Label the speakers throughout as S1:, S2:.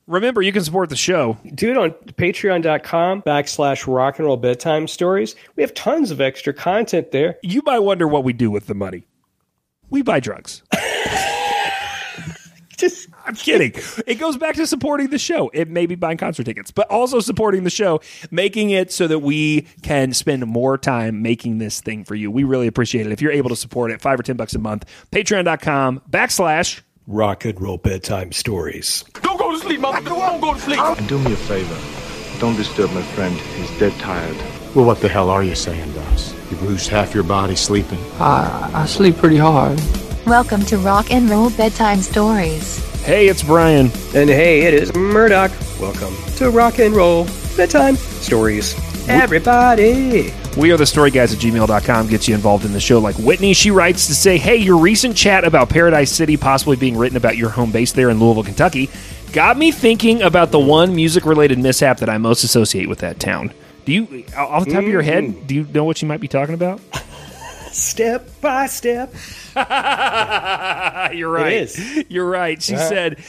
S1: Remember, you can support the show.
S2: Do it on patreon.com/rock and roll bedtime stories. We have tons of extra content there.
S1: You might wonder what we do with the money. We buy drugs. I'm kidding. It goes back to supporting the show. It may be buying concert tickets, but also supporting the show, making it so that we can spend more time making this thing for you. We really appreciate it. If you're able to support it, $5 or $10 a month, patreon.com/rock
S2: and roll bedtime stories.
S3: Don't go to sleep, mother. Don't go to sleep.
S4: And do me a favor. Don't disturb my friend. He's dead tired.
S5: Well, what the hell are you saying, Doss? You've lose half your body sleeping.
S6: I sleep pretty hard.
S7: Welcome to Rock and Roll Bedtime Stories.
S1: Hey, it's Brian.
S2: And hey, it is Murdoch. Welcome to Rock and Roll Bedtime Stories. Everybody.
S1: We are the story guys at gmail.com. Gets you involved in the show like Whitney. She writes to say, hey, your recent chat about Paradise City possibly being written about your home base there in Louisville, Kentucky got me thinking about the one music-related mishap that I most associate with that town. Do you, off the top of your head, do you know what you might be talking about?
S2: Step by step.
S1: You're right.
S2: It is.
S1: You're right. She said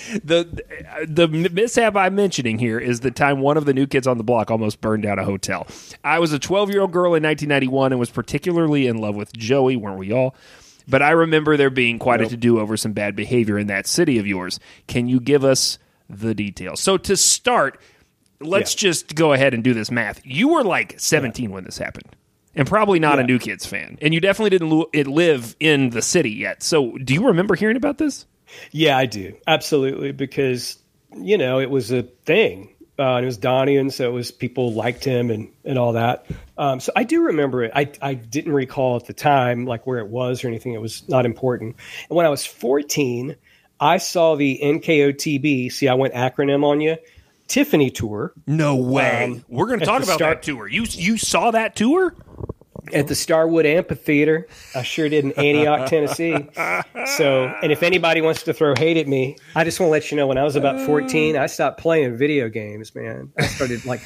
S1: the mishap I'm mentioning here is the time one of the New Kids on the Block almost burned down a hotel. I was a 12-year-old girl in 1991 and was particularly in love with Joey, weren't we all? But I remember there being quite a to-do over some bad behavior in that city of yours. Can you give us the details? So to start, let's just go ahead and do this math. You were like 17 when this happened. And probably not a New Kids fan. And you definitely didn't live in the city yet. So do you remember hearing about this?
S2: Yeah, I do. Absolutely. Because, you know, it was a thing. And it was Donnie, and so it was people liked him and all that. So I do remember it. I didn't recall at the time, like where it was or anything. It was not important. And when I was 14, I saw the NKOTB. See, I went acronym on you. Tiffany tour.
S1: No way. We're going to talk about that tour. You saw that tour?
S2: At the Starwood Amphitheater. I sure did in Antioch, Tennessee. So, and if anybody wants to throw hate at me, I just want to let you know when I was about 14, I stopped playing video games, man. I started like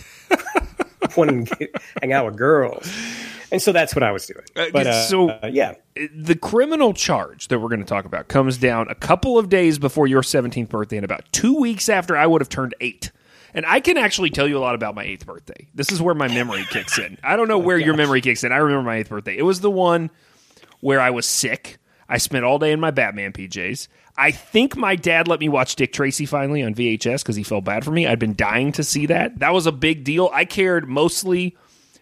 S2: wanting to hang out with girls. And so that's what I was doing. Yeah.
S1: The criminal charge that we're going to talk about comes down a couple of days before your 17th birthday and about 2 weeks after I would have turned 8. And I can actually tell you a lot about my 8th birthday. This is where my memory kicks in. I don't know where your memory kicks in. I remember my 8th birthday. It was the one where I was sick. I spent all day in my Batman PJs. I think my dad let me watch Dick Tracy finally on VHS because he felt bad for me. I'd been dying to see that. That was a big deal. I cared mostly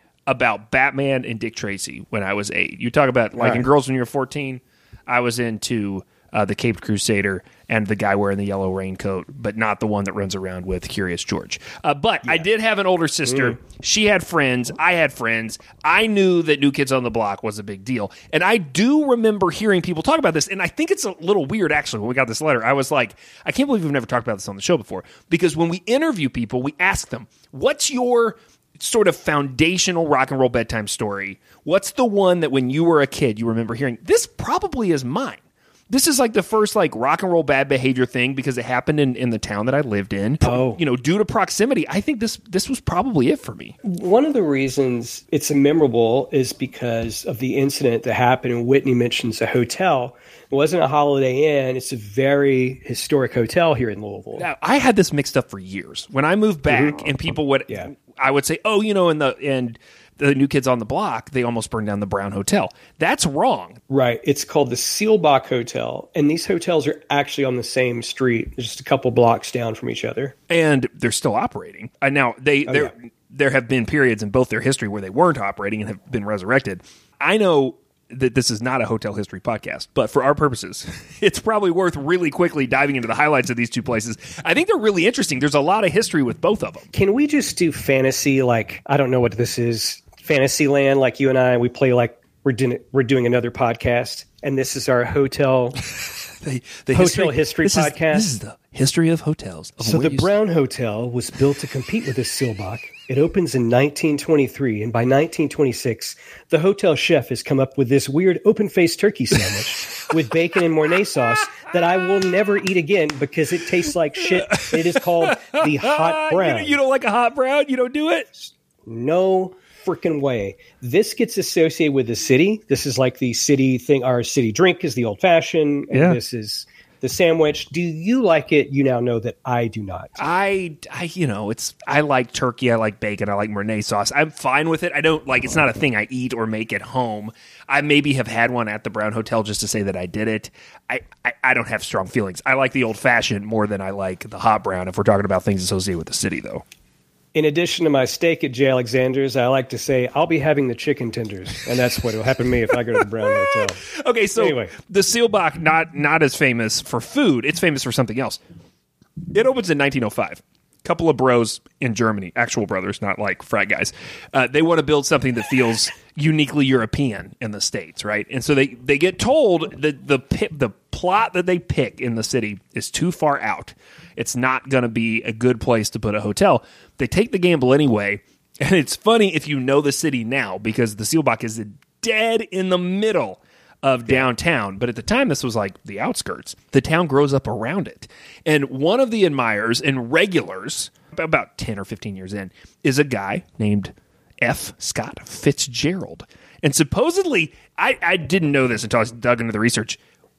S1: about Batman and Dick Tracy when I was 8. You talk about liking girls when you were 14. I was into the Caped Crusader and the guy wearing the yellow raincoat, but not the one that runs around with Curious George. But I did have an older sister. She had friends. I had friends. I knew that New Kids on the Block was a big deal. And I do remember hearing people talk about this, and I think it's a little weird, actually, when we got this letter. I was like, I can't believe we've never talked about this on the show before, because when we interview people, we ask them, what's your sort of foundational rock and roll bedtime story? What's the one that when you were a kid you remember hearing? This probably is mine. This is like the first like rock and roll bad behavior thing because it happened in the town that I lived in. You know, due to proximity, I think this was probably it for me.
S2: One of the reasons it's memorable is because of the incident that happened, and Whitney mentions a hotel. It wasn't a Holiday Inn. It's a very historic hotel here in Louisville.
S1: Now, I had this mixed up for years. When I moved back and people would, I would say, oh, you know, and the New Kids on the Block, they almost burned down the Brown Hotel. That's wrong.
S2: Right. It's called the Seelbach Hotel, and these hotels are actually on the same street, just a couple blocks down from each other.
S1: And they're still operating. Now, there have been periods in both their history where they weren't operating and have been resurrected. I know that this is not a hotel history podcast, but for our purposes, it's probably worth really quickly diving into the highlights of these two places. I think they're really interesting. There's a lot of history with both of them.
S2: Can we just do fantasy, like, I don't know what this is, Fantasyland, like you and I, we play like we're doing another podcast, and this is our hotel
S1: the
S2: hotel history podcast.
S1: This is the history of hotels.
S2: So the Brown Hotel was built to compete with the Seelbach. It opens in 1923, and by 1926, the hotel chef has come up with this weird open-faced turkey sandwich with bacon and Mornay sauce that I will never eat again because it tastes like shit. It is called the Hot Brown.
S1: You don't like a Hot Brown? You don't do it?
S2: No freaking way. This gets associated with the city. This is like the city thing. Our city drink is the old fashioned. And this is the sandwich. Do you like it? You now know that I do not.
S1: I like turkey. I like bacon. I like Mornay sauce. I'm fine with it. I don't like, it's not a thing I eat or make at home. I maybe have had one at the Brown Hotel just to say that I did it. I don't have strong feelings. I like the old fashioned more than I like the hot brown if we're talking about things associated with the city, though.
S2: In addition to my steak at J. Alexander's, I like to say I'll be having the chicken tenders, and that's what will happen to me if I go to the Brown Hotel.
S1: Okay, so
S2: anyway,
S1: the Seelbach, not as famous for food. It's famous for something else. It opens in 1905. Couple of bros in Germany, actual brothers, not like frat guys. They want to build something that feels uniquely European in the States, right? And so they get told that the plot that they pick in the city is too far out. It's not going to be a good place to put a hotel. They take the gamble anyway, and it's funny if you know the city now because the Seelbach is dead in the middle of downtown. But at the time, this was like the outskirts. The town grows up around it. And one of the admirers and regulars, about 10 or 15 years in, is a guy named F. Scott Fitzgerald. And supposedly, I didn't know this until I dug into the research,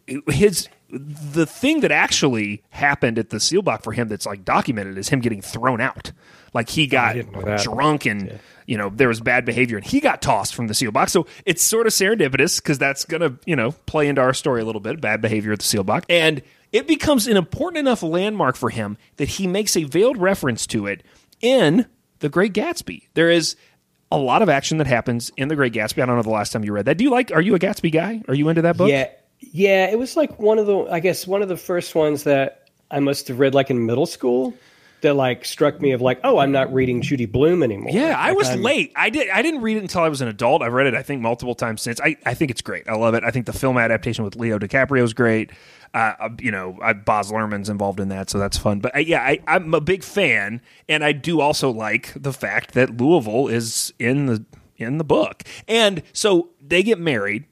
S1: the thing that actually happened at the Seelbach for him that's like documented is him getting thrown out. Like he got drunk and there was bad behavior and he got tossed from the Seelbach. So it's sort of serendipitous because that's going to play into our story a little bit, bad behavior at the Seelbach. And it becomes an important enough landmark for him that he makes a veiled reference to it in The Great Gatsby. There is a lot of action that happens in The Great Gatsby. I don't know the last time you read that. Are you a Gatsby guy? Are you into that book?
S2: Yeah, it was like one of the first ones that I must have read like in middle school that like struck me of like, oh, I'm not reading Judy Blume anymore.
S1: Yeah, I was late. I didn't read it until I was an adult. I've read it, I think, multiple times since. I think it's great. I love it. I think the film adaptation with Leo DiCaprio is great. Baz Luhrmann's involved in that, so that's fun. But I'm a big fan, and I do also like the fact that Louisville is in the book. And so they get married.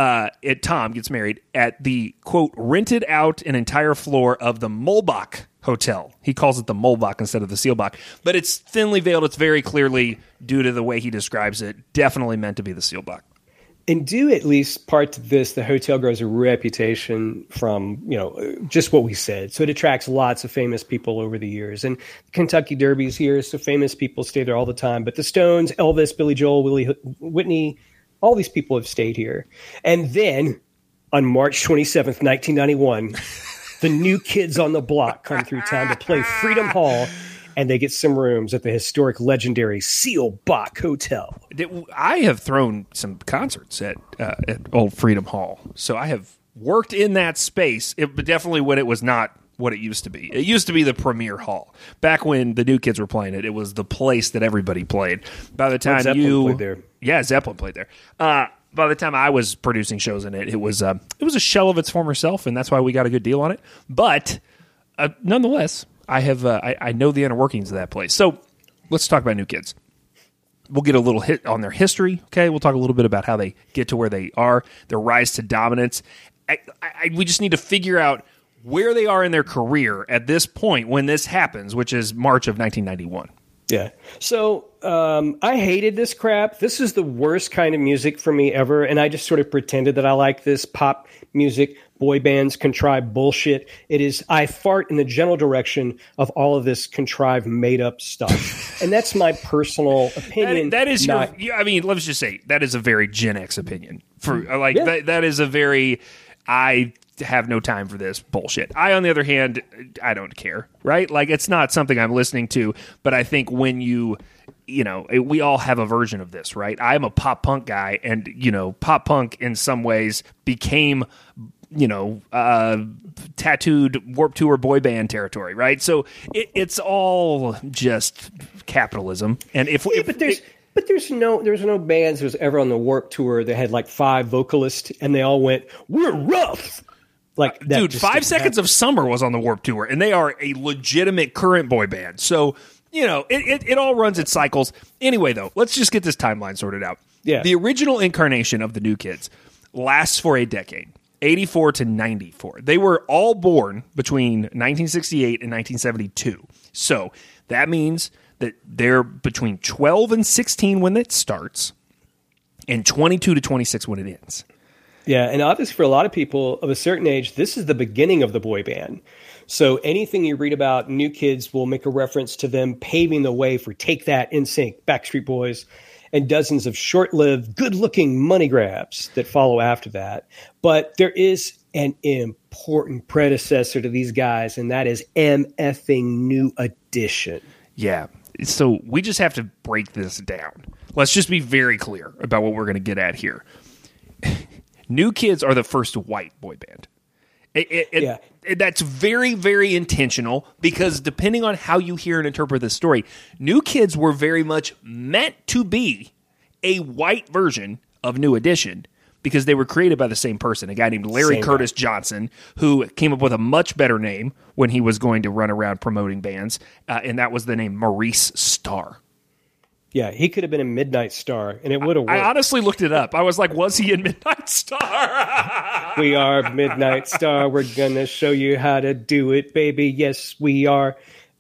S1: Tom gets married at the, quote, rented out an entire floor of the Muhlbach Hotel. He calls it the Muhlbach instead of the Seelbach. But it's thinly veiled. It's very clearly, due to the way he describes it, definitely meant to be the Seelbach.
S2: And due at least part to this, the hotel grows a reputation from, just what we said. So it attracts lots of famous people over the years. And Kentucky Derby's here, so famous people stay there all the time. But the Stones, Elvis, Billy Joel, Whitney, all these people have stayed here. And then on March 27th, 1991, the New Kids on the Block come through town to play Freedom Hall, and they get some rooms at the historic, legendary Seelbach Hotel.
S1: I have thrown some concerts at Old Freedom Hall, so I have worked in that space, but definitely when it was not what it used to be. It used to be the premier hall. Back when the New Kids were playing it, it was the place that everybody played. By the time
S2: Zeppelin played there.
S1: Yeah, Zeppelin played there. By the time I was producing shows in it, it was a shell of its former self, and that's why we got a good deal on it. But nonetheless, I know the inner workings of that place. So let's talk about New Kids. We'll get a little hit on their history. Okay, we'll talk a little bit about how they get to where they are, their rise to dominance. We just need to figure out where they are in their career at this point when this happens, which is March of 1991.
S2: Yeah. So I hated this crap. This is the worst kind of music for me ever. And I just sort of pretended that I like this pop music, boy bands, contrived bullshit. I fart in the general direction of all of this contrived, made up stuff. And that's my personal opinion.
S1: That is let's just say that is a very Gen X opinion. That is a very, I have no time for this bullshit. I, on the other hand, I don't care, right? Like, it's not something I'm listening to, but I think when we all have a version of this, right? I'm a pop punk guy, and, pop punk in some ways became, tattooed Warped Tour boy band territory, right? So it's all just capitalism. And
S2: But there's no bands that was ever on the Warped Tour that had like 5 vocalists and they all went, "We're rough." Like that.
S1: Dude, 5 Seconds of Summer was on the Warped Tour, and they are a legitimate current boy band. So, it all runs its cycles. Anyway, though, let's just get this timeline sorted out.
S2: Yeah.
S1: The original incarnation of the New Kids lasts for a decade, 84 to 94. They were all born between 1968 and 1972. So that means that they're between 12 and 16 when it starts and 22 to 26 when it ends.
S2: Yeah, and obviously for a lot of people of a certain age, this is the beginning of the boy band. So anything you read about New Kids will make a reference to them paving the way for Take That, NSYNC, Backstreet Boys, and dozens of short-lived, good-looking money grabs that follow after that. But there is an important predecessor to these guys, and that is MFing New Edition.
S1: Yeah. So we just have to break this down. Let's just be very clear about what we're going to get at here. New Kids are the first white boy band. That's very, very intentional because depending on how you hear and interpret this story, New Kids were very much meant to be a white version of New Edition because they were created by the same person, a guy named Larry Curtis Johnson, who came up with a much better name when he was going to run around promoting bands, and that was the name Maurice Starr.
S2: Yeah, he could have been a Midnight Star, and it would have worked.
S1: I honestly looked it up. I was like, was he in Midnight Star?
S2: We are Midnight Star. We're going to show you how to do it, baby. Yes, we are.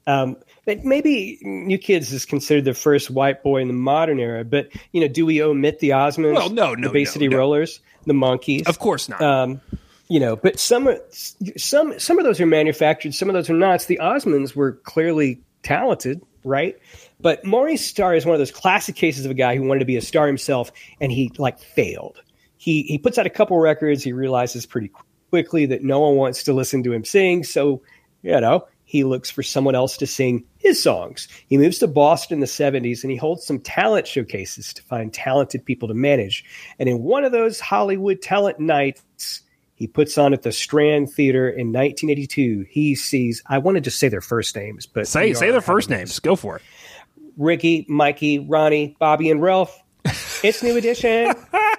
S2: Maybe New Kids is considered the first white boy in the modern era, but do we omit the Osmonds?
S1: Well, no,
S2: the Bay City Rollers, the Monkees?
S1: Of course not.
S2: But some of those are manufactured, some of those are not. The Osmonds were clearly talented, right? But Maurice Starr is one of those classic cases of a guy who wanted to be a star himself, and he failed. He puts out a couple records. He realizes pretty quickly that no one wants to listen to him sing, so he looks for someone else to sing his songs. He moves to Boston in the 70s, and he holds some talent showcases to find talented people to manage. And in one of those Hollywood talent nights, he puts on at the Strand Theater in 1982. He sees, I want to just say their first names, but
S1: say their first names. Go for it.
S2: Ricky, Mikey, Ronnie, Bobby, and Ralph. It's New Edition.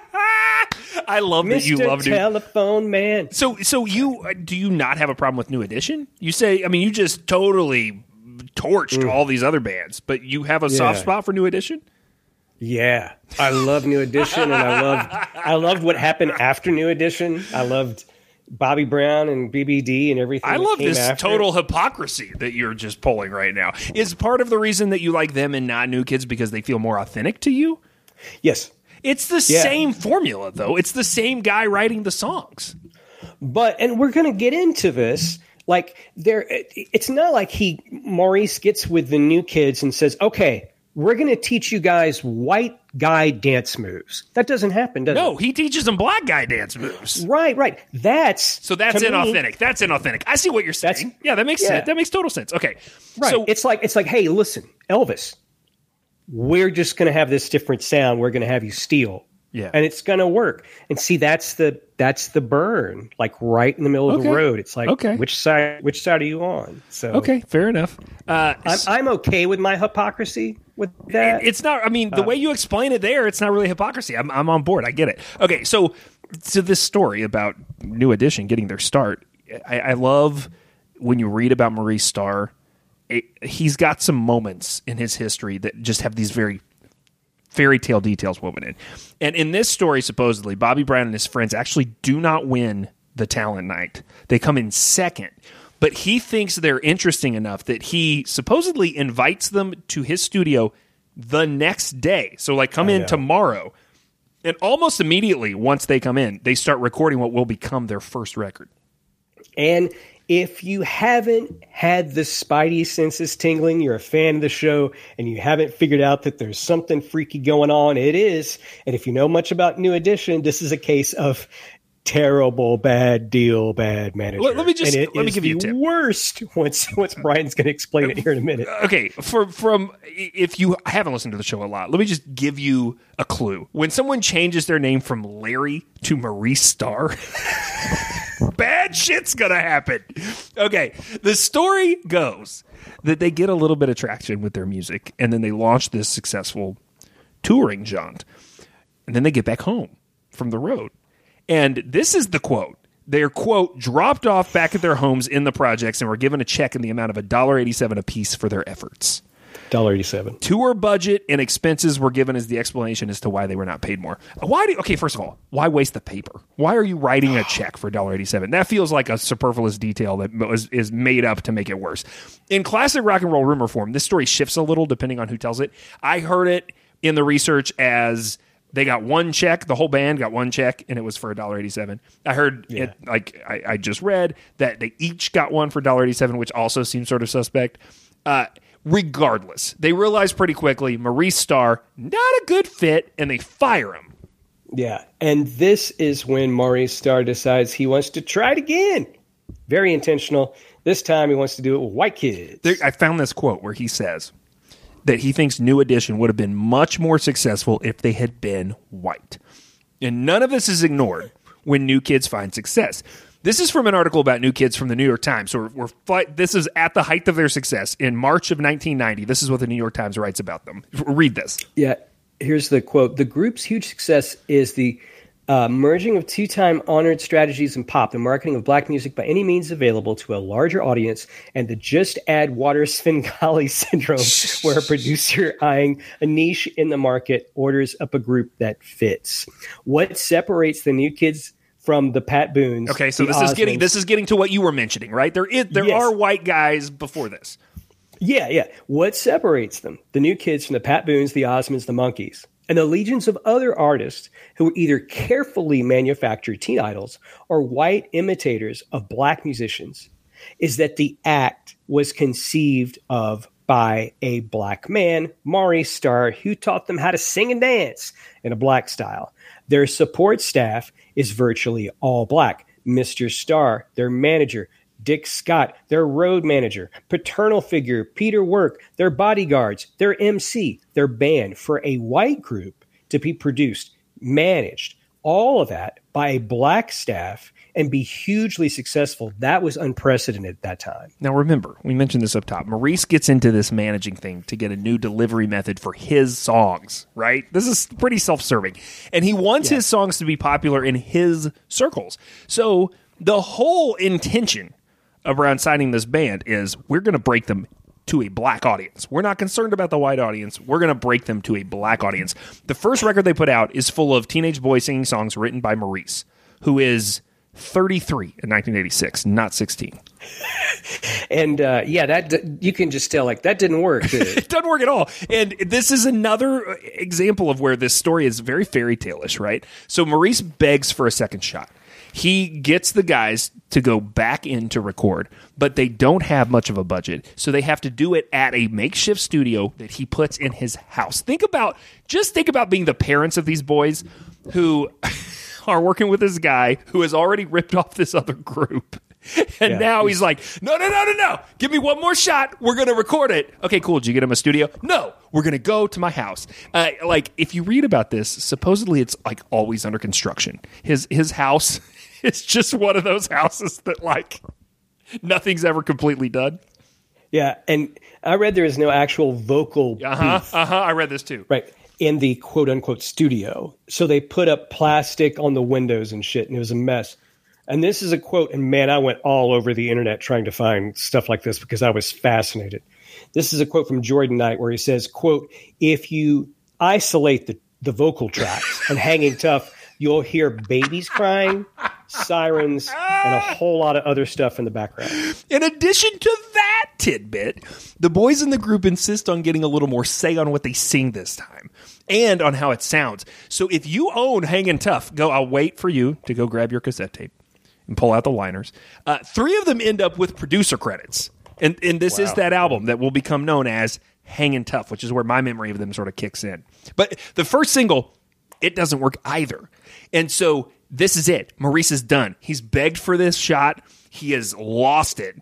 S1: I love that you love
S2: Mr. Telephone Man.
S1: So do you not have a problem with New Edition? You say, you just totally torched all these other bands, but you have a soft spot for New Edition?
S2: Yeah, I love New Edition, and I loved what happened after New Edition. I loved Bobby Brown and BBD and everything.
S1: I love this
S2: after.
S1: Total hypocrisy that you're just pulling right now. Is part of the reason that you like them and not New Kids because they feel more authentic to you?
S2: Yes.
S1: It's the same formula, though. It's the same guy writing the songs.
S2: And we're going to get into this. It's not like Maurice gets with the New Kids and says, okay, we're going to teach you guys white guy dance moves. That doesn't happen, does it?
S1: No, he teaches them black guy dance moves.
S2: Right. That's
S1: inauthentic. That's inauthentic. I see what you're saying. Yeah, that makes sense. That makes total sense. Okay.
S2: Right. So it's like, hey, listen, Elvis, we're just going to have this different sound. We're going to have you steal.
S1: Yeah.
S2: And it's going to work. And see, that's the burn, like right in the middle of the road. It's like, which side are you on? So
S1: okay, fair enough.
S2: I'm okay with my hypocrisy with that.
S1: It's not, the way you explain it there, it's not really hypocrisy. I'm on board. I get it. Okay. So this story about New Edition getting their start, I love when you read about Maurice Starr, he's got some moments in his history that just have these very fairy tale details woven in. And in this story, supposedly, Bobby Brown and his friends actually do not win the talent night. They come in second. But he thinks they're interesting enough that he supposedly invites them to his studio the next day. So, come in tomorrow. And almost immediately, once they come in, they start recording what will become their first record.
S2: And if you haven't had the spidey senses tingling, you're a fan of the show, and you haven't figured out that there's something freaky going on, it is. And if you know much about New Edition, this is a case of terrible, bad deal, bad manager.
S1: Let me give you a tip.
S2: Worst. Once Brian's going to explain it here in a minute.
S1: Okay, from if you haven't listened to the show a lot, let me just give you a clue. When someone changes their name from Larry to Maurice Starr, bad shit's gonna happen. Okay, the story goes that they get a little bit of traction with their music, and then they launch this successful touring jaunt, and then they get back home from the road. And this is the quote. They're, quote, dropped off back at their homes in the projects and were given a check in the amount of $1.87 apiece for their efforts.
S2: $1.87.
S1: Tour budget and expenses were given as the explanation as to why they were not paid more. First of all, why waste the paper? Why are you writing a check for $1.87? That feels like a superfluous detail that is made up to make it worse. In classic rock and roll rumor form, this story shifts a little depending on who tells it. I heard it in the research as They got one check. The whole band got one check, and it was for $1.87. I heard I just read that they each got one for $1.87, which also seems sort of suspect. Regardless, they realized pretty quickly Maurice Starr, not a good fit, and they fire him.
S2: Yeah, and this is when Maurice Starr decides he wants to try it again. Very intentional. This time he wants to do it with white kids.
S1: I found this quote where he says that he thinks New Edition would have been much more successful if they had been white. And none of this is ignored when New Kids find success. This is from an article about New Kids from the New York Times. So this is at the height of their success. In March of 1990, this is what the New York Times writes about them. Read this.
S2: Yeah, here's the quote. The group's huge success is the merging of two-time honored strategies in pop, the marketing of black music by any means available to a larger audience, and the just add water Svengali syndrome, where a producer eyeing a niche in the market orders up a group that fits. What separates the New Kids from the Pat Boones?
S1: Okay, so this is getting to what you were mentioning, right? There are white guys before this.
S2: Yeah. What separates them? The New Kids from the Pat Boones, the Osmonds, the Monkees, and the legions of other artists who were either carefully manufactured teen idols or white imitators of black musicians, is that the act was conceived of by a black man, Maurice Starr, who taught them how to sing and dance in a black style. Their support staff is virtually all black. Mr. Starr, their manager, Dick Scott, their road manager, paternal figure, Peter Work, their bodyguards, their MC, their band, for a white group to be produced, managed, all of that by a black staff and be hugely successful. That was unprecedented at that time.
S1: Now remember, we mentioned this up top. Maurice gets into this managing thing to get a new delivery method for his songs, right? This is pretty self-serving. And he wants his songs to be popular in his circles. So the whole intention around signing this band is we're going to break them to a black audience. We're not concerned about the white audience. We're going to break them to a black audience. The first record they put out is full of teenage boys singing songs written by Maurice, who is 33 in 1986, not 16.
S2: And that you can just tell, like, that didn't work, did it?
S1: It doesn't work at all. And this is another example of where this story is very fairy tale-ish, right? So Maurice begs for a second shot. He gets the guys to go back in to record, but they don't have much of a budget, so they have to do it at a makeshift studio that he puts in his house. Think about being the parents of these boys who are working with this guy who has already ripped off this other group. And now he's like, no. Give me one more shot. We're going to record it. Okay, cool. Did you get him a studio? No. We're going to go to my house. If you read about this, supposedly it's like always under construction. His house is just one of those houses that like nothing's ever completely done.
S2: Yeah, and I read there is no actual vocal booth.
S1: I read this too.
S2: Right. In the quote-unquote studio. So they put up plastic on the windows and shit, and it was a mess. And this is a quote, and man, I went all over the internet trying to find stuff like this because I was fascinated. This is a quote from Jordan Knight where he says, quote, "If you isolate the vocal tracks and Hanging Tough, you'll hear babies crying, sirens, and a whole lot of other stuff in the background."
S1: In addition to that tidbit, the boys in the group insist on getting a little more say on what they sing this time and on how it sounds. So if you own Hangin' Tough, I'll wait for you to go grab your cassette tape and pull out the liners. 3 of them end up with producer credits. And this is that album that will become known as Hangin' Tough, which is where my memory of them sort of kicks in. But the first single, it doesn't work either. And so this is it. Maurice is done. He's begged for this shot. He has lost it.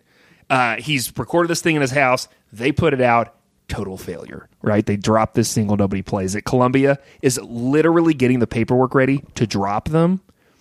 S1: He's recorded this thing in his house. They put it out. Total failure, right? They drop this single. Nobody plays it. Columbia is literally getting the paperwork ready to drop them.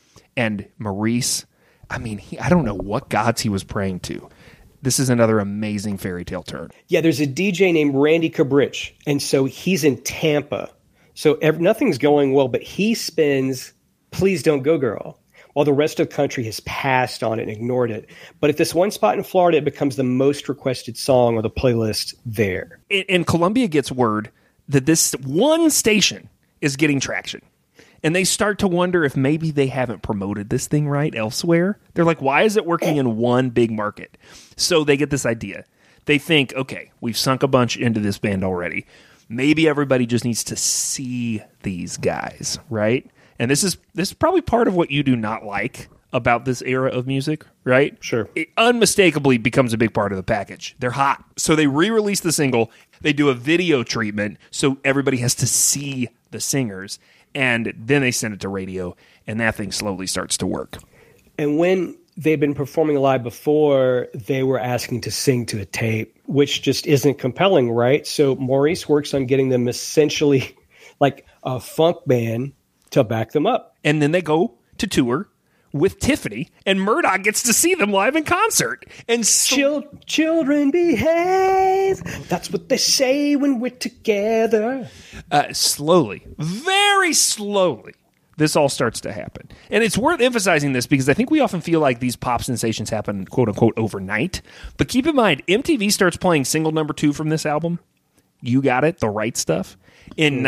S1: And Maurice, I don't know what gods he was praying to. This is another amazing fairy tale turn.
S2: Yeah, there's a DJ named Randy Cabrich, and so he's in Tampa. So nothing's going well, but he spins Please Don't Go Girl, while the rest of the country has passed on it and ignored it. But at this one spot in Florida, it becomes the most requested song on the playlist there.
S1: And Columbia gets word that this one station is getting traction. And they start to wonder if maybe they haven't promoted this thing right elsewhere. They're like, why is it working in one big market? So they get this idea. They think, okay, we've sunk a bunch into this band already. maybe everybody just needs to see these guys, right? And this is probably part of what you do not like about this era of music, right?
S2: Sure.
S1: It unmistakably becomes a big part of the package. They're hot. So they re-release the single. They do a video treatment so everybody has to see the singers. And then they send it to radio, and that thing slowly starts to work.
S2: And when they've been performing live before, they were asking to sing to a tape, which just isn't compelling, right? So Maurice works on getting them essentially like a funk band to back them up.
S1: And then they go to tour with Tiffany, and Murdoch gets to see them live in concert. And
S2: Children behave. That's what they say when we're together.
S1: Slowly, very slowly, this all starts to happen. And it's worth emphasizing this because I think we often feel like these pop sensations happen, quote unquote, overnight. But keep in mind, MTV starts playing single number 2 from this album, You Got It, The Right Stuff, in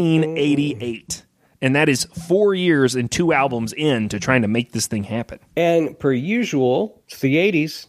S1: 1988. And that is 4 years and 2 albums into trying to make this thing happen.
S2: And per usual, it's the 80s.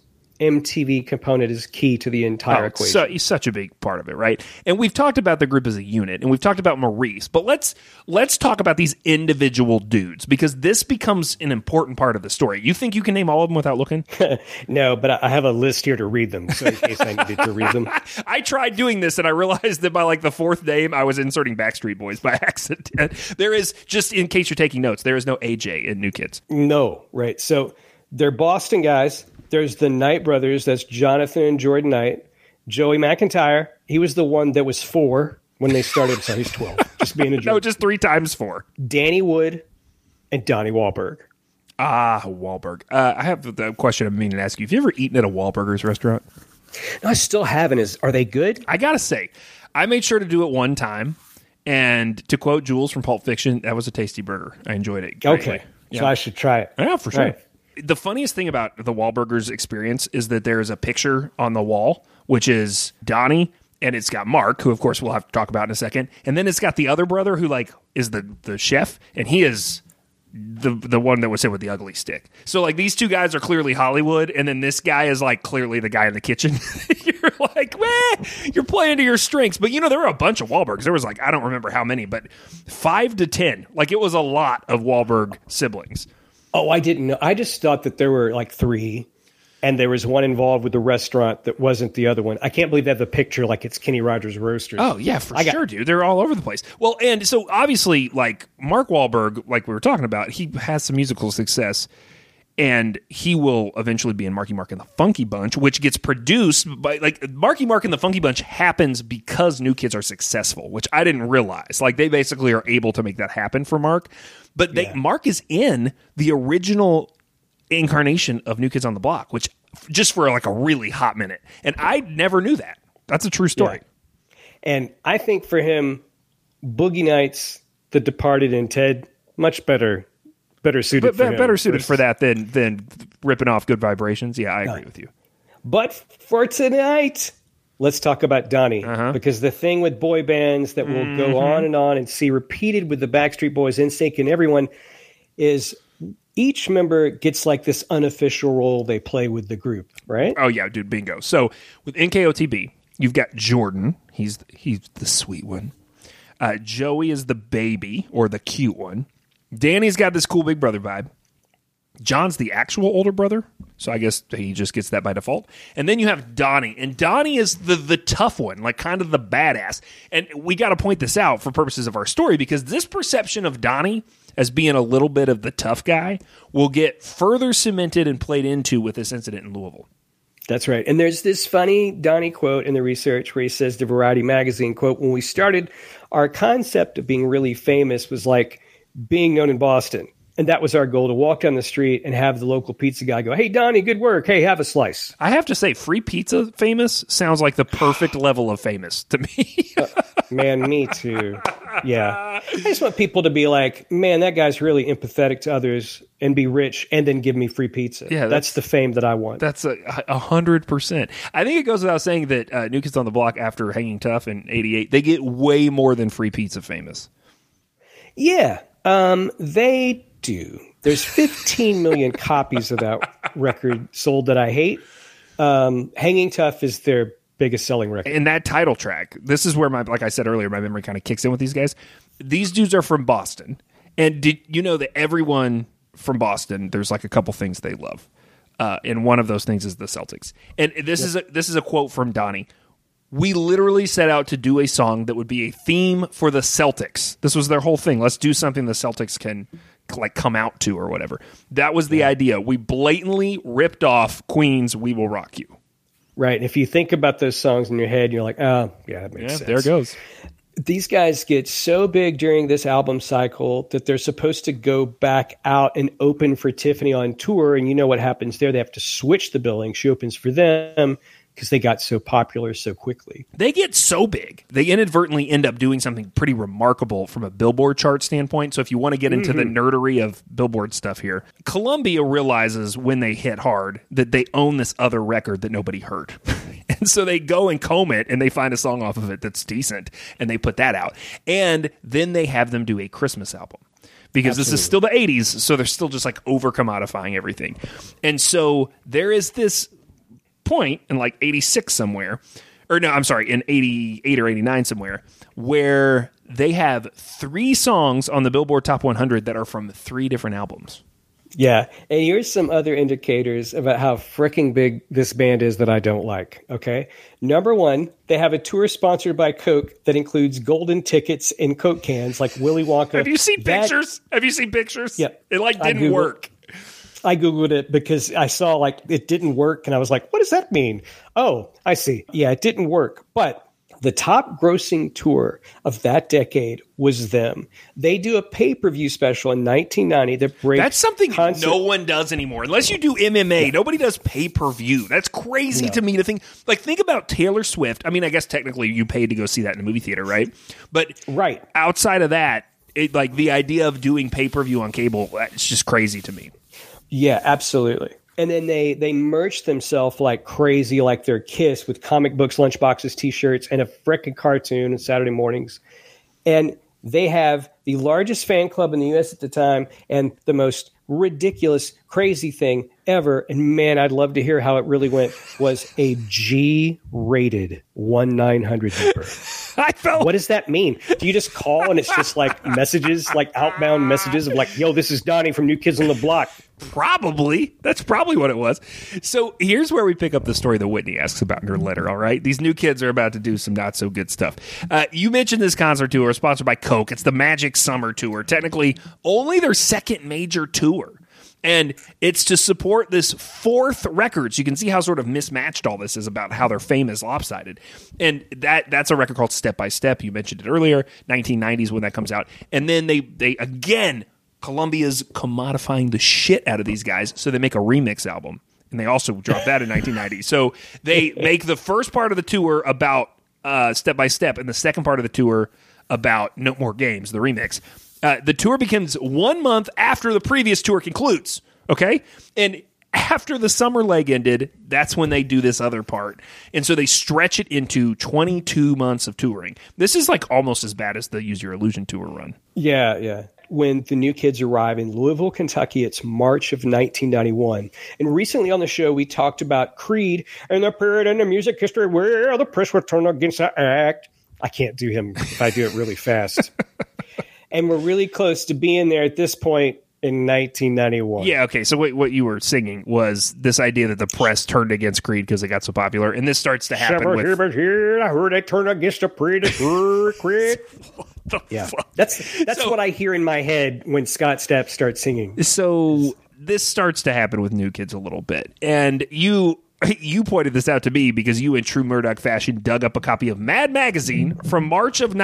S2: MTV component is key to the entire equation.
S1: So he's such a big part of it, right? And we've talked about the group as a unit, and we've talked about Maurice, but let's talk about these individual dudes, because this becomes an important part of the story. You think you can name all of them without looking?
S2: No, but I have a list here to read them, so in case I needed to read them.
S1: I tried doing this, and I realized that by like the 4th name, I was inserting Backstreet Boys by accident. There is, just in case you're taking notes, there is no AJ in New Kids.
S2: No, right. So they're Boston guys. There's the Knight brothers. That's Jonathan and Jordan Knight. Joey McIntyre. He was the one that was 4 when they started. So he's 12. Just being a joke.
S1: No, just 3 times 4.
S2: Danny Wood and Donnie Wahlberg.
S1: Ah, Wahlberg. I have the question I'm meaning to ask you. Have you ever eaten at a Wahlburgers restaurant?
S2: No, I still haven't. Are they good?
S1: I got to say, I made sure to do it one time. And to quote Jules from Pulp Fiction, that was a tasty burger. I enjoyed it greatly.
S2: Okay.
S1: Yeah.
S2: So I should try it.
S1: Yeah, for sure.
S2: Right.
S1: The funniest thing about the Wahlburgers experience is that there is a picture on the wall, which is Donnie, and it's got Mark, who of course we'll have to talk about in a second, and then it's got the other brother who like is the chef, and he is the one that was hit with the ugly stick. So like these two guys are clearly Hollywood, and then this guy is like clearly the guy in the kitchen. You're like, man, you're playing to your strengths. But you know, there were a bunch of Wahlbergs. There was like, I don't remember how many, but 5 to 10. Like it was a lot of Wahlberg siblings.
S2: Oh, I didn't know. I just thought that there were like 3, and there was one involved with the restaurant that wasn't the other one. I can't believe they have the picture like it's Kenny Rogers Roasters.
S1: Oh, yeah, for sure, dude. They're all over the place. Well, and so obviously, like Mark Wahlberg, like we were talking about, he has some musical success, and he will eventually be in Marky Mark and the Funky Bunch, which gets produced by, like, Marky Mark and the Funky Bunch happens because New Kids are successful, which I didn't realize. Like, they basically are able to make that happen for Mark. But Mark is in the original incarnation of New Kids on the Block, which just for like a really hot minute. And I never knew that. That's a true story.
S2: Yeah. And I think for him, Boogie Nights, The Departed, and Ted, much better suited for him.
S1: Better suited for that than ripping off Good Vibrations. Yeah, I agree with you.
S2: But for tonight, let's talk about Donnie. Because the thing with boy bands that will go on and see repeated with the Backstreet Boys, NSYNC, and everyone is each member gets like this unofficial role they play with the group, right?
S1: Oh, yeah, dude, bingo. So with NKOTB, you've got Jordan. He's the sweet one. Joey is the baby or the cute one. Danny's got this cool big brother vibe. John's the actual older brother, so I guess he just gets that by default. And then you have Donnie, and Donnie is the tough one, like kind of the badass. And we got to point this out for purposes of our story, because this perception of Donnie as being a little bit of the tough guy will get further cemented and played into with this incident in Louisville.
S2: That's right. And there's this funny Donnie quote in the research where he says to Variety magazine, quote, "When we started, our concept of being really famous was like being known in Boston. And that was our goal, to walk down the street and have the local pizza guy go, 'Hey, Donnie, good work. Hey, have a slice.'"
S1: I have to say, free pizza famous sounds like the perfect level of famous to me.
S2: Man, me too. Yeah. I just want people to be like, man, that guy's really empathetic to others and be rich and then give me free pizza.
S1: Yeah,
S2: that's the fame that I want.
S1: That's 100%. I think it goes without saying that New Kids on the Block, after Hanging Tough in '88, they get way more than free pizza famous.
S2: Yeah, they do. There's 15 million copies of that record sold that I hate. Hanging Tough is their biggest selling record.
S1: And that title track, this is where like I said earlier, my memory kind of kicks in with these guys. These dudes are from Boston. And did you know that everyone from Boston, there's like a couple things they love. And one of those things is the Celtics. And this is a quote from Donnie. We literally set out to do a song that would be a theme for the Celtics. This was their whole thing. Let's do something the Celtics can like come out to or whatever. That was the idea. We blatantly ripped off Queen's We Will Rock You.
S2: Right. And if you think about those songs in your head, you're like, oh, yeah, that makes sense.
S1: There it goes.
S2: These guys get so big during this album cycle that they're supposed to go back out and open for Tiffany on tour. And you know what happens there? They have to switch the billing. She opens for them because they got so popular so quickly.
S1: They get so big. They inadvertently end up doing something pretty remarkable from a Billboard chart standpoint. So if you want to get into the nerdery of Billboard stuff here, Columbia realizes when they hit hard that they own this other record that nobody heard. And so they go and comb it, and they find a song off of it that's decent, and they put that out. And then they have them do a Christmas album. Because This is still the 80s, so they're still just like over-commodifying everything. And so there is this point in like 86 somewhere, or no, I'm sorry, in 88 or 89 somewhere, where they have 3 songs on the Billboard Top 100 that are from 3 different albums.
S2: Yeah, and here's some other indicators about how freaking big this band is that I don't like, okay? Number 1, they have a tour sponsored by Coke that includes golden tickets in Coke cans like Willy Wonka.
S1: Have you seen pictures? Have you seen pictures?
S2: Yeah.
S1: It like didn't work.
S2: I Googled it because I saw like it didn't work, and I was like, what does that mean? Oh, I see. Yeah, it didn't work. But the top grossing tour of that decade was them. They do a pay-per-view special in 1990 that breaks...
S1: That's something no one does anymore. Unless you do MMA, nobody does pay-per-view. That's crazy to me to think. Like, think about Taylor Swift. I mean, I guess technically you paid to go see that in a movie theater, right? But outside of that, like the idea of doing pay-per-view on cable, it's just crazy to me.
S2: Yeah, absolutely. And then they merch themselves like crazy, like their Kiss, with comic books, lunchboxes, T-shirts, and a frickin' cartoon on Saturday mornings. And they have the largest fan club in the U.S. at the time and the most ridiculous, crazy thing ever. And man, I'd love to hear how it really went, was a G-rated 1-900 number. What does that mean? Do you just call and it's just like messages, like outbound messages of like, yo, this is Donnie from New Kids on the Block?
S1: Probably. That's probably what it was. So here's where we pick up the story that Whitney asks about in her letter, all right? These new kids are about to do some not so good stuff. You mentioned this concert tour sponsored by Coke. It's the Magic Summer Tour. Technically, only their second major tour. And it's to support this 4th record. So you can see how sort of mismatched all this is about how their fame is lopsided. And that's a record called Step by Step. You mentioned it earlier, 1990s when that comes out. And then they again, Columbia's commodifying the shit out of these guys, so they make a remix album. And they also dropped that in 1990. So they make the first part of the tour about Step by Step, and the second part of the tour about No More Games, the remix. The tour begins 1 month after the previous tour concludes, okay? And after the summer leg ended, that's when they do this other part. And so they stretch it into 22 months of touring. This is like almost as bad as the Use Your Illusion tour run.
S2: Yeah. When the new kids arrive in Louisville, Kentucky, it's March of 1991. And recently on the show, we talked about Creed and the period in the music history where the press would turn against the act. I can't do him if I do it really fast. And we're really close to being there at this point in 1991.
S1: Yeah, okay. So what you were singing was this idea that the press turned against Creed because it got so popular. And this starts to happen with...
S2: I heard they turned against the Creed. Yeah, that's what I hear in my head when Scott Stapp starts singing.
S1: So this starts to happen with New Kids a little bit. And you pointed this out to me because you, in true Murdoch fashion, dug up a copy of Mad Magazine from March of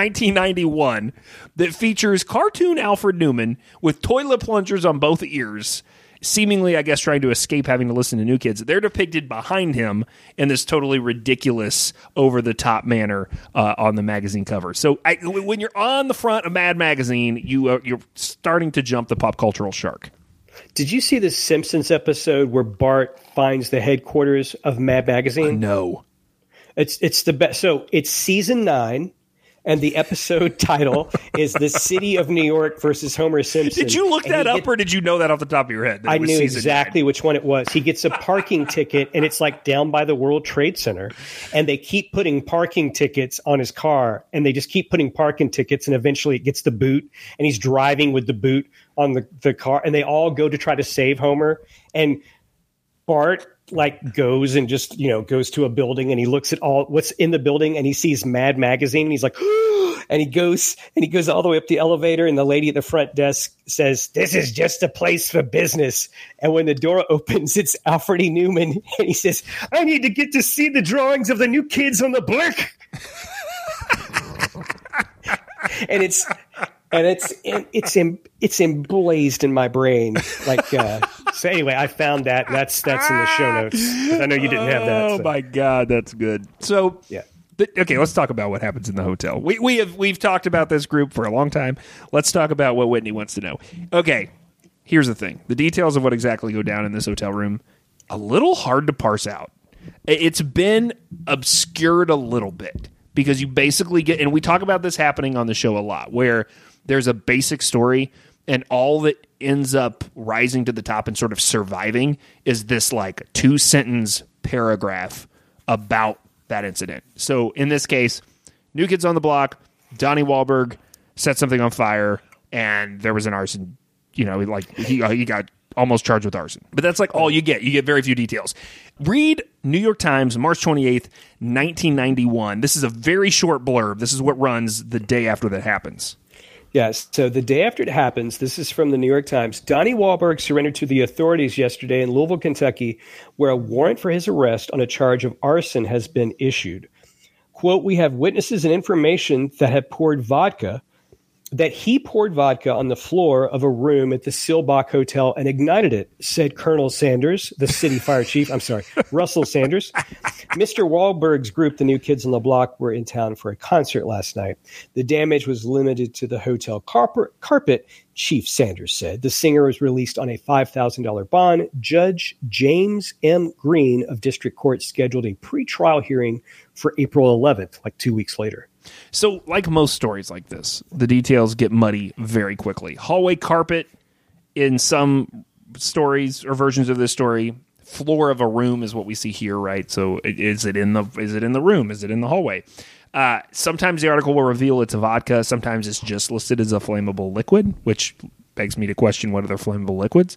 S1: 1991 that features cartoon Alfred Newman with toilet plungers on both ears, seemingly, I guess, trying to escape having to listen to New Kids. They're depicted behind him in this totally ridiculous, over-the-top manner on the magazine cover. So when you're on the front of Mad Magazine, you're starting to jump the pop cultural shark.
S2: Did you see the Simpsons episode where Bart finds the headquarters of Mad Magazine?
S1: No.
S2: It's the best. So it's season 9, And the episode title is The City of New York versus Homer Simpson.
S1: Did you look that up, or did you know that off the top of your head?
S2: I knew exactly which one it was. He gets a parking ticket, and it's like down by the World Trade Center. And they keep putting parking tickets on his car, and they just keep putting parking tickets, and eventually it gets the boot, and he's driving with the boot on the car, and they all go to try to save Homer. And Bart goes and just, goes to a building, and he looks at all what's in the building, and he sees Mad Magazine, and he's like, and he goes all the way up the elevator, and the lady at the front desk says, "This is just a place for business." And when the door opens, it's Alfred E. Newman, and he says, "I need to get to see the drawings of the new kids on the block." and it's emblazed in my brain. So anyway, I found that. That's in the show notes. I know you didn't have that.
S1: Oh my God, that's good. So
S2: yeah.
S1: Okay, let's talk about what happens in the hotel. We've talked about this group for a long time. Let's talk about what Whitney wants to know. Okay, here's the thing. The details of what exactly go down in this hotel room, a little hard to parse out. It's been obscured a little bit because you basically get, and we talk about this happening on the show a lot, where there's a basic story and all that ends up rising to the top and sort of surviving is this 2-sentence paragraph about that incident. So in this case, New Kids on the Block, Donnie Wahlberg set something on fire, and there was an arson. He got almost charged with arson. But that's all you get. You get very few details. Read New York Times, March 28th, 1991. This is a very short blurb. This is what runs the day after that happens.
S2: Yes. So the day after it happens, this is from the New York Times. Donnie Wahlberg surrendered to the authorities yesterday in Louisville, Kentucky, where a warrant for his arrest on a charge of arson has been issued. Quote, "We have witnesses and information that he poured vodka on the floor of a room at the Seelbach Hotel and ignited it," said Colonel Sanders, the city fire chief. Russell Sanders. Mr. Wahlberg's group, the New Kids on the Block, were in town for a concert last night. The damage was limited to the hotel carpet, Chief Sanders said. The singer was released on a $5,000 bond. Judge James M. Green of District Court scheduled a pretrial hearing for April 11th, 2 weeks later.
S1: So, like most stories like this, the details get muddy very quickly. Hallway carpet in some stories or versions of this story. Floor of a room is what we see here, right? So, is it in the room? Is it in the hallway? Sometimes the article will reveal it's a vodka. Sometimes it's just listed as a flammable liquid, which begs me to question what other flammable liquids.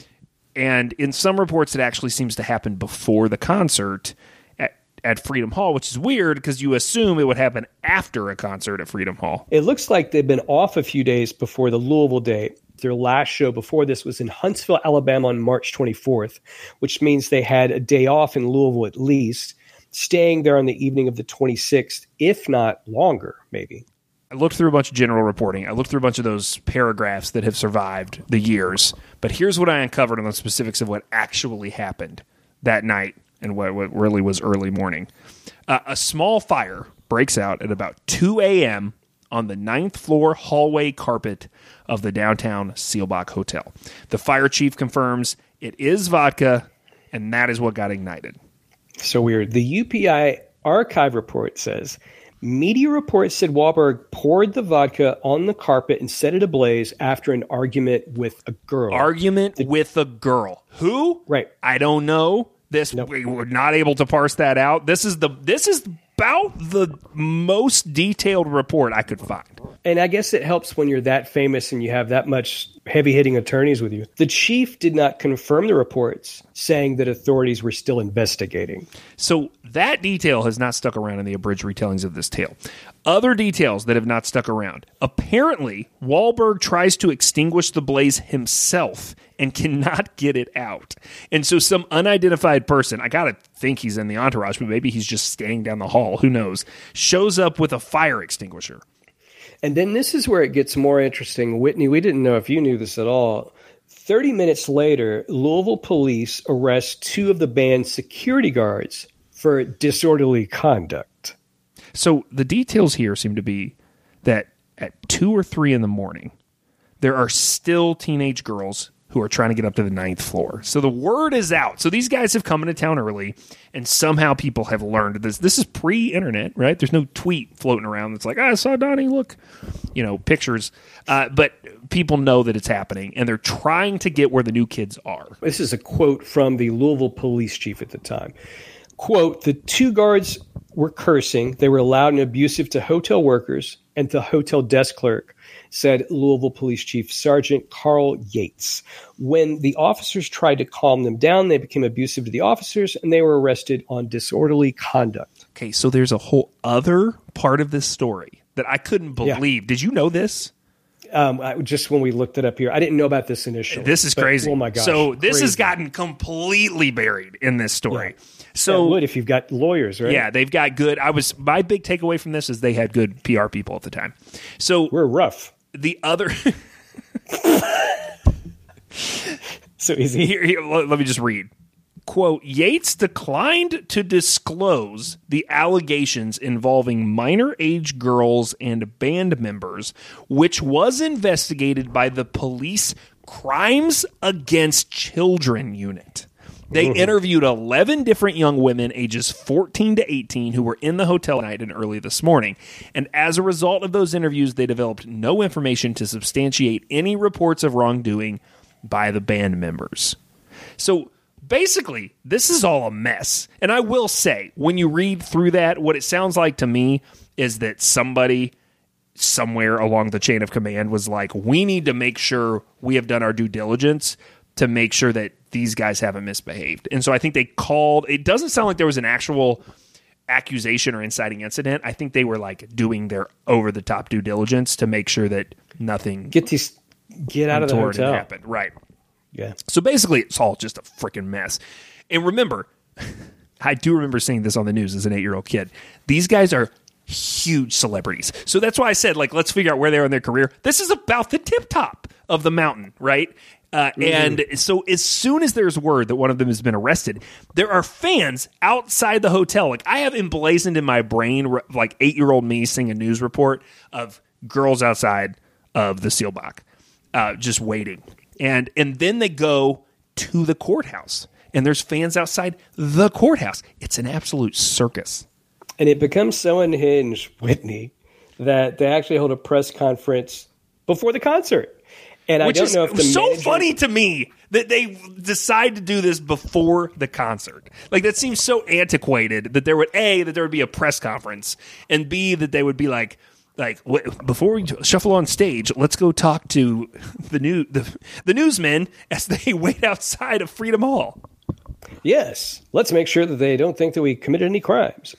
S1: And in some reports, it actually seems to happen before the concert at Freedom Hall, which is weird because you assume it would happen after a concert at Freedom Hall.
S2: It looks like they've been off a few days before the Louisville date. Their last show before this was in Huntsville, Alabama on March 24th, which means they had a day off in Louisville at least, staying there on the evening of the 26th, if not longer, maybe.
S1: I looked through a bunch of general reporting. I looked through a bunch of those paragraphs that have survived the years. But here's what I uncovered on the specifics of what actually happened that night and what really was early morning. A small fire breaks out at about 2 a.m. on the 9th floor hallway carpet of the downtown Seelbach Hotel. The fire chief confirms it is vodka, and that is what got ignited.
S2: So weird. The UPI archive report says, media reports said Wahlberg poured the vodka on the carpet and set it ablaze after an argument with a girl.
S1: With a girl. Who?
S2: Right.
S1: I don't know.
S2: Nope.
S1: We were not able to parse that out. This is about the most detailed report I could find.
S2: And I guess it helps when you're that famous and you have that much heavy-hitting attorneys with you. The chief did not confirm the reports, saying that authorities were still investigating.
S1: So that detail has not stuck around in the abridged retellings of this tale. Other details that have not stuck around. Apparently, Wahlberg tries to extinguish the blaze himself and cannot get it out. And so some unidentified person, I gotta think he's in the entourage, but maybe he's just standing down the hall, who knows, shows up with a fire extinguisher.
S2: And then this is where it gets more interesting. Whitney, we didn't know if you knew this at all. 30 minutes later, Louisville police arrest 2 of the band's security guards for disorderly conduct.
S1: So the details here seem to be that at 2 or 3 in the morning, there are still teenage girls who are trying to get up to the 9th floor. So the word is out. So these guys have come into town early, and somehow people have learned this. This is pre-internet, right? There's no tweet floating around that's like, I saw Donnie, look, pictures. But people know that it's happening, and they're trying to get where the new kids are.
S2: This is a quote from the Louisville police chief at the time. Quote, the 2 guards were cursing. They were loud and abusive to hotel workers and the hotel desk clerk, said Louisville Police Chief Sergeant Carl Yates. When the officers tried to calm them down, they became abusive to the officers, and they were arrested on disorderly conduct.
S1: Okay, so there's a whole other part of this story that I couldn't believe. Yeah. Did you know this?
S2: Just when we looked it up here, I didn't know about this initially.
S1: This is crazy.
S2: Oh my gosh!
S1: So this has gotten completely buried in this story.
S2: Yeah.
S1: So
S2: would if you've got lawyers, right?
S1: Yeah, they've got good. My big takeaway from this is they had good PR people at the time. So
S2: we're rough.
S1: The other
S2: so easy.
S1: Here, let me just read. Quote, Yates declined to disclose the allegations involving minor age girls and band members, which was investigated by the police Crimes Against Children unit. They interviewed 11 different young women ages 14 to 18 who were in the hotel night and early this morning. And as a result of those interviews, they developed no information to substantiate any reports of wrongdoing by the band members. So basically, this is all a mess. And I will say, when you read through that, what it sounds like to me is that somebody somewhere along the chain of command was like, we need to make sure we have done our due diligence to make sure that these guys haven't misbehaved. And so I think they called, it doesn't sound like there was an actual accusation or inciting incident. I think they were like doing their over-the-top due diligence to make sure that nothing
S2: get out of the hotel
S1: happened. Right.
S2: Yeah.
S1: So basically it's all just a freaking mess. And remember, I do remember seeing this on the news as an 8-year-old kid. These guys are huge celebrities. So that's why I said, like, let's figure out where they are in their career. This is about the tip top of the mountain, right? And so as soon as there's word that one of them has been arrested, there are fans outside the hotel. Like, I have emblazoned in my brain, like 8-year-old me seeing a news report of girls outside of the Seelbach, just waiting. And then they go to the courthouse, and there's fans outside the courthouse. It's an absolute circus.
S2: And it becomes so unhinged, Whitney, that they actually hold a press conference before the concert. And
S1: Which
S2: I don't know if the
S1: so
S2: manager...
S1: funny to me that they decide to do this before the concert. Like, that seems so antiquated that there would be a press conference, and B, that they would be like before we shuffle on stage, let's go talk to the newsmen as they wait outside of Freedom Hall.
S2: Yes, let's make sure that they don't think that we committed any crimes.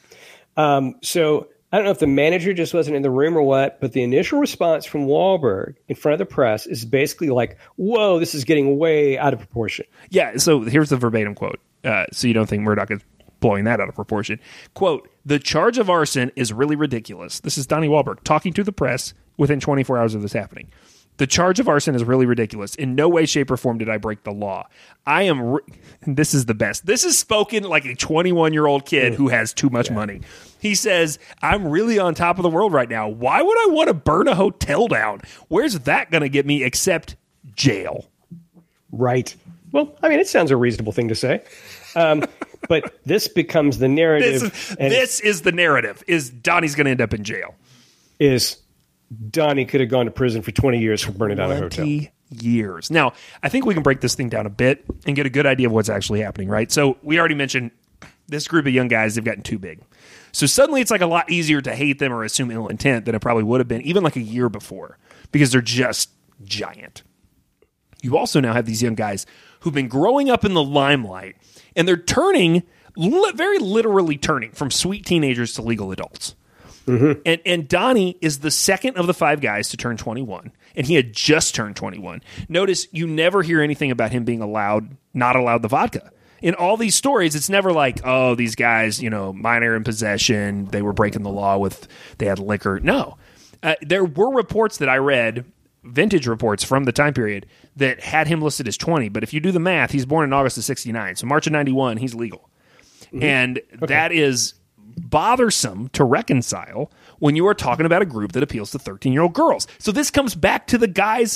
S2: So I don't know if the manager just wasn't in the room or what, but the initial response from Wahlberg in front of the press is basically like, whoa, this is getting way out of proportion.
S1: Yeah, so here's the verbatim quote, so you don't think Murdoch is blowing that out of proportion. Quote, the charge of arson is really ridiculous. This is Donnie Wahlberg talking to the press within 24 hours of this happening. The charge of arson is really ridiculous. In no way, shape, or form did I break the law. I am... This is the best. This is spoken like a 21-year-old kid who has too much money. He says, I'm really on top of the world right now. Why would I want to burn a hotel down? Where's that going to get me except jail?
S2: Right. Well, I mean, it sounds a reasonable thing to say. But this becomes the narrative.
S1: This is the narrative, is Donnie's going to end up in jail.
S2: Is... Donnie could have gone to prison for 20 years for burning down a hotel.
S1: 20 years. Now, I think we can break this thing down a bit and get a good idea of what's actually happening, right? So we already mentioned this group of young guys, they've gotten too big. So suddenly it's like a lot easier to hate them or assume ill intent than it probably would have been even like a year before, because they're just giant. You also now have these young guys who've been growing up in the limelight, and they're turning, very literally turning, from sweet teenagers to legal adults. Mm-hmm. And Donnie is the second of the 5 guys to turn 21, and he had just turned 21. Notice you never hear anything about him being not allowed the vodka. In all these stories, it's never like, oh, these guys, minor in possession, they were breaking the law they had liquor. No. There were reports that I read, vintage reports from the time period, that had him listed as 20. But if you do the math, he's born in August of 69. So March of 91, he's legal. Mm-hmm. And that is bothersome to reconcile when you are talking about a group that appeals to 13-year-old girls. So this comes back to the guys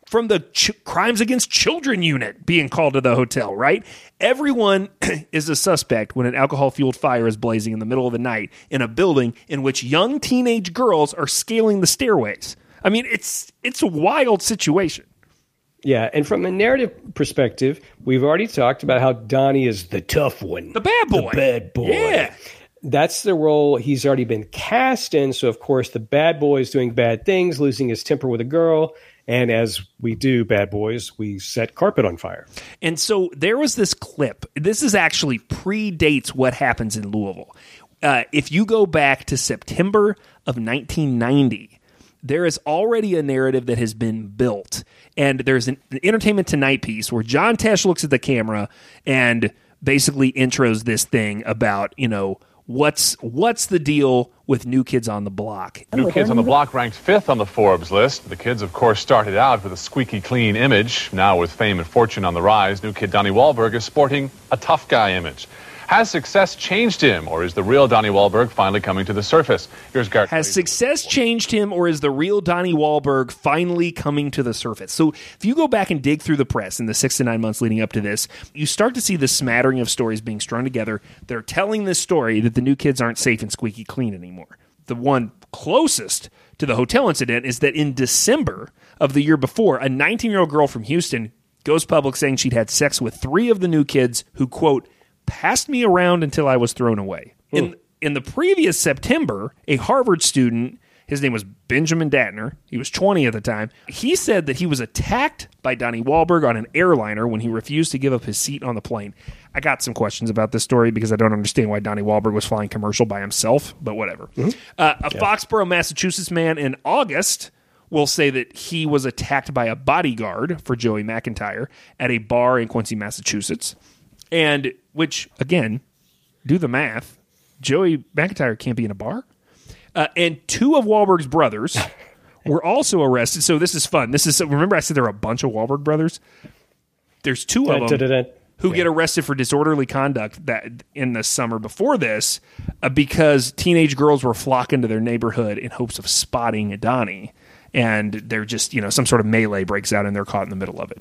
S1: from the crimes against children unit being called to the hotel, right? Everyone is a suspect when an alcohol-fueled fire is blazing in the middle of the night in a building in which young teenage girls are scaling the stairways. I mean, it's a wild situation.
S2: Yeah, and from a narrative perspective, we've already talked about how Donnie is the tough one.
S1: The bad boy.
S2: The bad boy.
S1: Yeah.
S2: That's the role he's already been cast in. So, of course, the bad boy is doing bad things, losing his temper with a girl. And as we do, bad boys, we set carpet on fire.
S1: And so there was this clip. This is actually predates what happens in Louisville. If you go back to September of 1990, there is already a narrative that has been built. And there's an Entertainment Tonight piece where John Tesh looks at the camera and basically intros this thing about, what's the deal with New Kids on the Block?
S8: New Kids on the Block ranked 5th on the Forbes list. The kids, of course, started out with a squeaky clean image. Now, with fame and fortune on the rise, new kid Donnie Wahlberg is sporting a tough guy image. Has success changed him, or is the real Donnie Wahlberg finally coming to the surface? Here's Garrett.
S1: Has success changed him, or is the real Donnie Wahlberg finally coming to the surface? So if you go back and dig through the press in the 6 to 9 months leading up to this, you start to see the smattering of stories being strung together. They're telling this story that the new kids aren't safe and squeaky clean anymore. The one closest to the hotel incident is that in December of the year before, a 19-year-old girl from Houston goes public saying she'd had sex with 3 of the new kids who, quote, passed me around until I was thrown away. In the previous September, a Harvard student, his name was Benjamin Datner, he was 20 at the time, he said that he was attacked by Donnie Wahlberg on an airliner when he refused to give up his seat on the plane. I got some questions about this story because I don't understand why Donnie Wahlberg was flying commercial by himself, but whatever. Foxborough, Massachusetts man in August will say that he was attacked by a bodyguard for Joey McIntyre at a bar in Quincy, Massachusetts. And which, again, do the math. Joey McIntyre can't be in a bar. And 2 of Wahlberg's brothers were also arrested. So this is fun. Remember I said there are a bunch of Wahlberg brothers? There's 2 of them who get arrested for disorderly conduct that in the summer before this because teenage girls were flocking to their neighborhood in hopes of spotting Donnie. And they're just, some sort of melee breaks out and they're caught in the middle of it.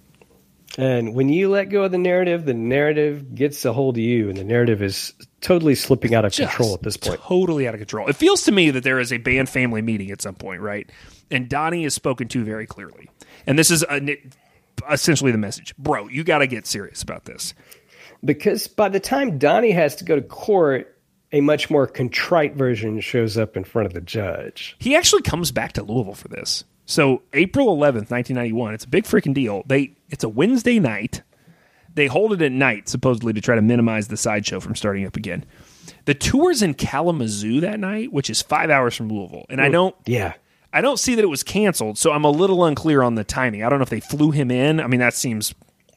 S2: And when you let go of the narrative gets a hold of you, and the narrative is totally slipping out of control at this point.
S1: Totally out of control. It feels to me that there is a band family meeting at some point, right? And Donnie is spoken to very clearly. And this is essentially the message. Bro, you got to get serious about this.
S2: Because by the time Donnie has to go to court, a much more contrite version shows up in front of the judge.
S1: He actually comes back to Louisville for this. So April 11th, 1991, it's a big freaking deal. It's a Wednesday night. They hold it at night, supposedly to try to minimize the sideshow from starting up again. The tour's in Kalamazoo that night, which is 5 hours from Louisville. And I don't see that it was canceled, so I'm a little unclear on the timing. I don't know if they flew him in. I mean, that seems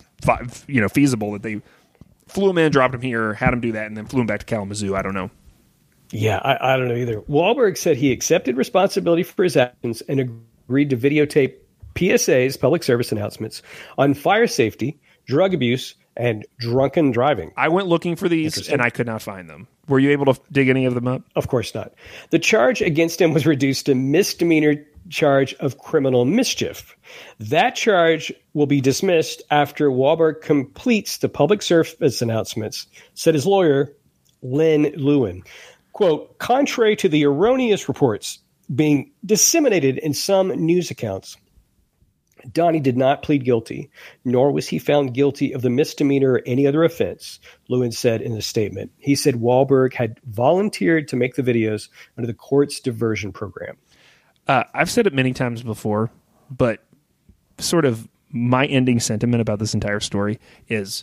S1: feasible that they flew him in, dropped him here, had him do that, and then flew him back to Kalamazoo. I don't know.
S2: Yeah, I don't know either. Wahlberg said he accepted responsibility for his actions and agreed to videotape PSA's, public service announcements, on fire safety, drug abuse, and drunken driving.
S1: I went looking for these, and I could not find them. Were you able to dig any of them up?
S2: Of course not. The charge against him was reduced to misdemeanor charge of criminal mischief. That charge will be dismissed after Wahlberg completes the public service announcements, said his lawyer, Lynn Lewin. Quote, contrary to the erroneous reports being disseminated in some news accounts, Donnie did not plead guilty, nor was he found guilty of the misdemeanor or any other offense, Lewin said in a statement. He said Wahlberg had volunteered to make the videos under the court's diversion program.
S1: I've said it many times before, but sort of my ending sentiment about this entire story is,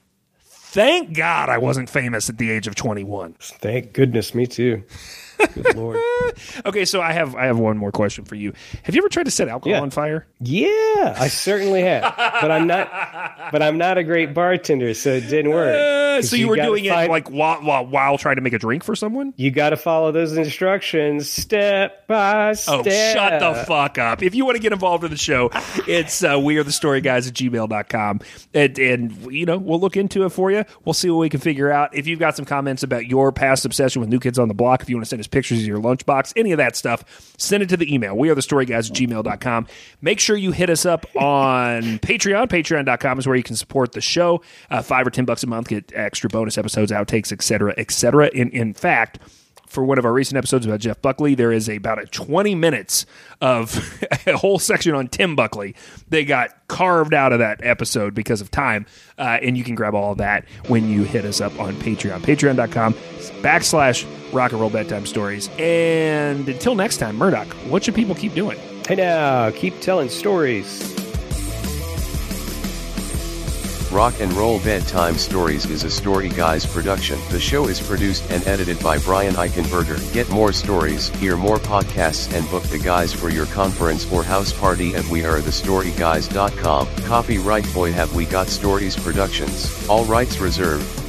S1: thank God I wasn't famous at the age of 21.
S2: Thank goodness, me too. Good Lord.
S1: Okay, so I have one more question for you. Have you ever tried to set alcohol on fire?
S2: Yeah, I certainly have. But I'm not a great bartender, so it didn't work.
S1: So you were doing it like while trying to make a drink for someone?
S2: You got to follow those instructions step by step.
S1: Oh, shut the fuck up. If you want to get involved with the show, it's wearethestoryguys@gmail.com. And we'll look into it for you. We'll see what we can figure out. If you've got some comments about your past obsession with New Kids on the Block, if you want to send us pictures of your lunchbox, any of that stuff, send it to the email. wearethestoryguys@gmail.com. Make sure you hit us up on Patreon. Patreon.com is where you can support the show. $5 or $10 a month, get extra bonus episodes, outtakes, etc., etc. In fact, for one of our recent episodes about Jeff Buckley, there is about 20 minutes of a whole section on Tim Buckley. They got carved out of that episode because of time, and you can grab all of that when you hit us up on Patreon. Patreon.com/Rock and Roll Bedtime Stories. And until next time, Murdoch, what should people keep doing?
S2: Hey now, keep telling stories.
S9: Rock and Roll Bedtime Stories is a Story Guys production. The show is produced and edited by Brian Eichenberger. Get more stories, hear more podcasts, and book the guys for your conference or house party at wearethestoryguys.com. Copyright Boy Have We Got Stories Productions. All rights reserved.